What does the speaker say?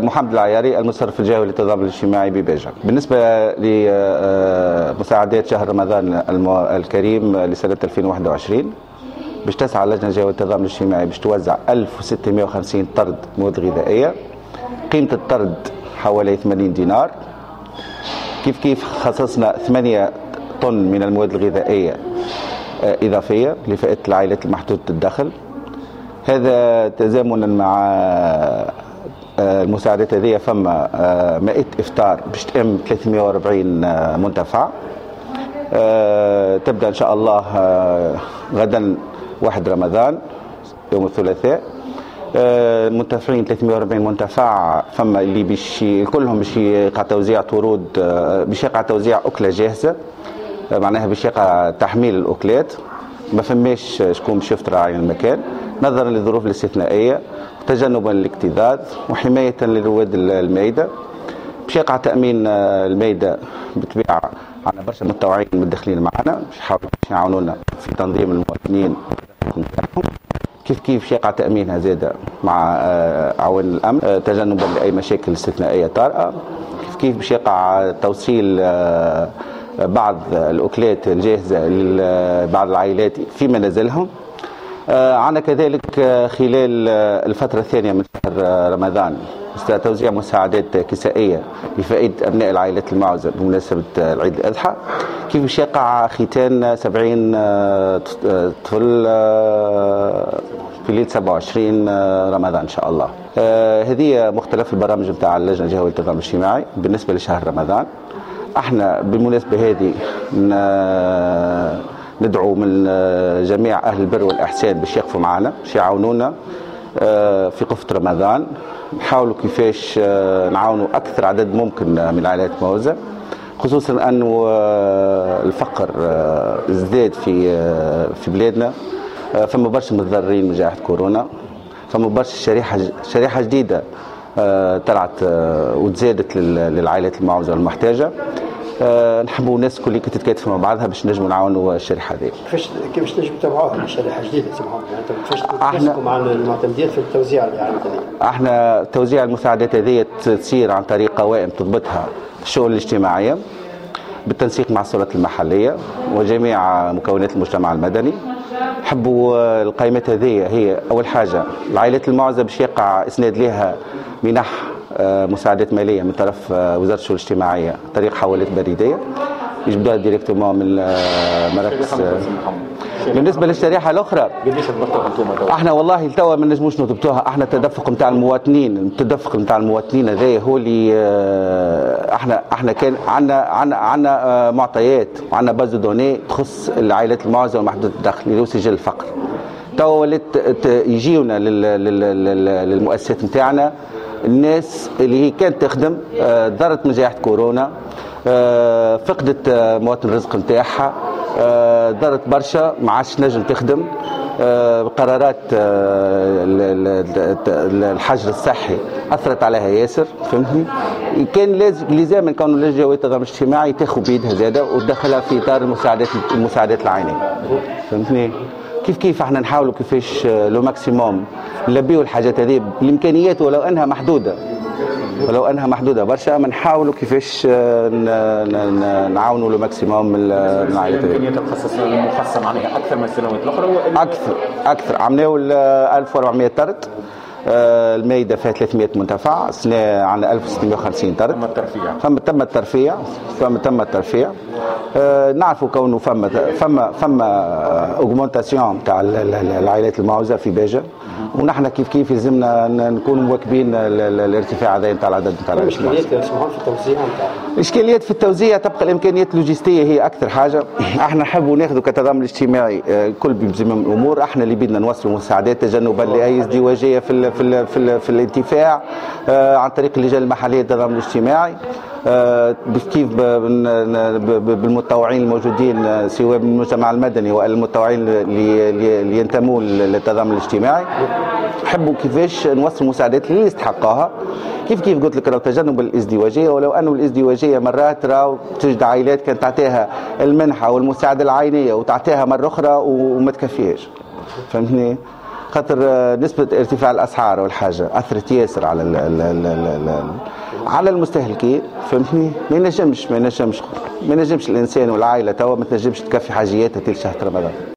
محمد العياري، المصرف الجهوي للتضامن الاجتماعي بباجة. بالنسبة لمساعدات شهر رمضان الكريم لسنة 2021، باش تسعى اللجنة الجهوية للتضامن الاجتماعي باش توزع 1650 طرد مواد غذائية. قيمة الطرد حوالي 80 دينار. كيف خصصنا 8 طن من المواد الغذائية إضافية لفئة العائلات المحدودة الدخل. هذا تزامنا مع المساعدات هذه، فما مائدة إفطار باش تأم 340 منتفع. تبدأ إن شاء الله غدا 1 رمضان يوم الثلاثاء. المنتفعين 340 منتفع، فما اللي كلهم باش يقع توزيع طرود، باش يقع توزيع أكلة جاهزة، معناها باش يقع تحميل الأكلات، ما فماش شكون باش يفطر عين المكان نظرا للظروف الاستثنائية، تجنبا للاكتظاظ وحماية لرواد المائدة. باش يقع تأمين المائدة بالطبيعة. عندنا برشا متطوعين متدخلين معنا باش يحاولوا يعاونونا في تنظيم المواطنين كيف يقع تأمينها زادة مع عوان الأمن تجنبا لأي مشاكل استثنائية طارئة. كيف باش يقع توصيل بعض الأكلات الجاهزة لبعض العائلات في منازلهم. عنا كذلك خلال الفترة الثانية من شهر رمضان توزيع مساعدات كسائية لفائدة أبناء العائلات المعوزة بمناسبة العيد الأضحى. كيف باش يقع ختان 70 طفل في ليلة 27 رمضان إن شاء الله. هذه مختلف البرامج نتاع اللجنة الجهوية للتضامن الاجتماعي بالنسبة لشهر رمضان. احنا بالمناسبة هذه ندعو من جميع أهل البر والإحسان باش يقفوا معنا، باش يعاونونا في قفة رمضان. نحاولوا كيفاش نعاونوا أكثر عدد ممكن من العائلات المعوزة، خصوصا أنه الفقر ازداد في بلادنا. فما برشا متضررين من جائحة كورونا، فما برشا شريحة جديدة طلعت وتزادت للعائلات المعوزة والمحتاجة. نحبوا الناس كل تتكاتف مع بعضها باش نجموا نعاونوا الشريحه هذه. كيفاش تنجموا تتابعوها الشريحه الجديده سمعوا يعني كيفاش تتواصلوا مع المعتمدين في التوزيع الاعلانات هذه؟ احنا توزيع المساعدات هذه تصير عن طريق قوائم تضبطها الشؤون الاجتماعيه بالتنسيق مع السلطات المحليه وجميع مكونات المجتمع المدني. نحبوا القائمات هذه هي اول حاجه العائلات المعوزه باش يقع اسناد لها منح مساعدات ماليه من طرف وزاره الشؤون الاجتماعيه طريق حوالات بريديه يجبدوها ديريكتومون من مراكز. بالنسبه للشريحه الاخرى قديش تضبطوها انتم؟ احنا والله توا ما نجموش نضبطوها. احنا التدفق نتاع المواطنين، هذا هو اللي احنا كان عندنا معطيات وعندنا باز دوني تخص العائلات المعوزه ومحدودة الدخل اللي هو سجل الفقر. توا ولات يجيونا للمؤسسات نتاعنا الناس اللي هي كانت تخدم ضرت من جائحة كورونا، فقدت مواطن الرزق نتاعها، ضرت برشا ما عادش نجم تخدم. قرارات الحجر الصحي اثرت عليها ياسر، فهمتني؟ كان لازم كانوا اللجنه الجهويه للتضامن الاجتماعي تاخذ بيدها زاده وتدخلها في اطار المساعدات العينيه، فهمتني؟ كيف احنا نحاولوا كيفاش لو ماكسيموم نلبيوا الحاجات هذه بالامكانيات ولو انها محدوده برشا، ما نحاولوا كيفاش نعاونوا لو ماكسيموم من العائلات. الامكانيات المخصصه معناها اكثر من السنوات الاخرى؟ اكثر عملوا 1400 طرد. المائدة فيها 300 منتفع، السنة عندنا 1650 طرد. تم الترفيع. نعرفوا كونه فما اوغمونتاسيون تاع العائلات المعوزة في باجة، ونحن كيف يلزمنا نكون مواكبين الارتفاع هذا نتاع العدد نتاع الاشكاليات اللي سمعوها في التوزيع نتاع الاشكاليات في التوزيع تبقى الامكانيات اللوجستيه هي اكثر حاجه. احنا نحبوا ناخذوا كتضامن اجتماعي كل بزمام الامور. احنا اللي بدنا نوصلوا مساعدات تجنبا لاي ازدواجيه في الانتفاع عن طريق اللجان المحليه للتضامن الاجتماعي، كيف بالمتطوعين الموجودين سواء من المجتمع المدني والمتطوعين اللي ينتموا للتضامن الاجتماعي. نحبوا كيفاش نوصل مساعدات اللي يستحقها. كيف قلت لك راهو تجنب الازدواجيه، ولو انه الازدواجيه مرات راهو تجد عائلات كانت تعطيها المنحه والمساعده العينيه وتعطيها مره اخرى وما تكفيهاش، فهمتني؟ خاطر نسبة ارتفاع الأسعار والحاجة أثرت ياسر على على المستهلكين، فهمتني؟ ما ينجمش الإنسان والعائلة توا ما تنجمش تكفي حاجياتها تل شهر رمضان.